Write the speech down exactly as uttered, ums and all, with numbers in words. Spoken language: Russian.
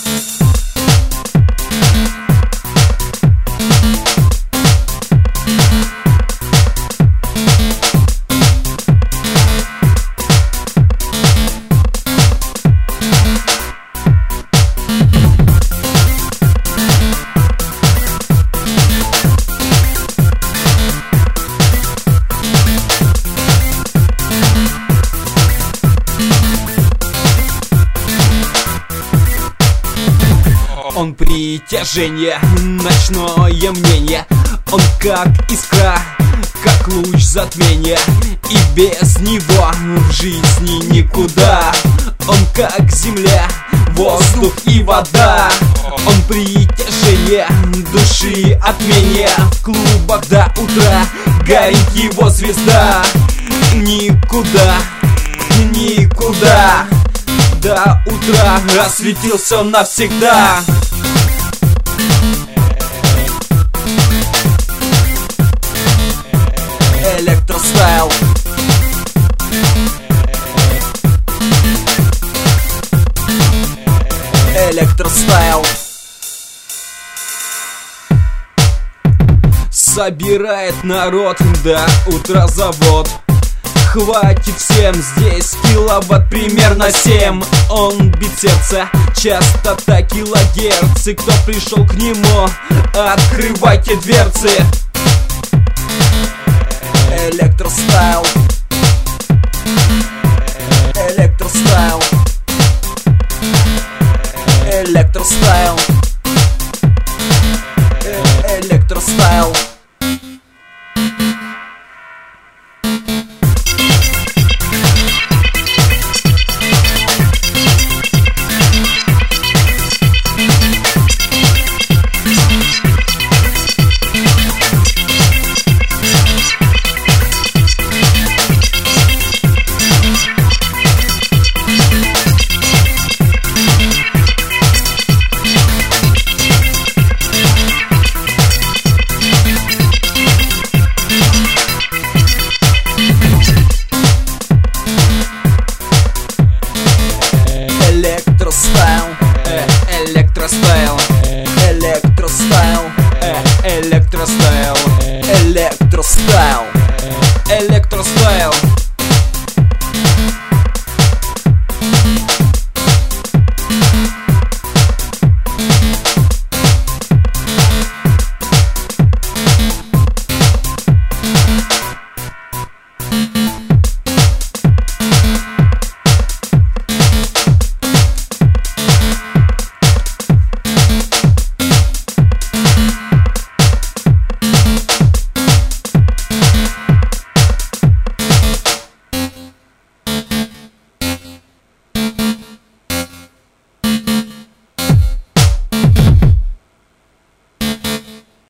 Он притяжение, ночное мнение. Он как искра, как луч затмения. И без него в жизни никуда. Он как земля, воздух и вода. Он притяжение души от меня. В клубах до утра горит его звезда. Никуда, никуда. До утра осветился он навсегда. Электростайл. Электростайл. Собирает народ до утра завод. Хватит всем здесь киловатт примерно семь. Он бит сердца, частота килогерцы. Кто пришел к нему, открывайте дверцы. Электростайл. Электростайл. Электростайл. Электростайл. Электростайл, электростайл, электростайл, электростайл, электростайл.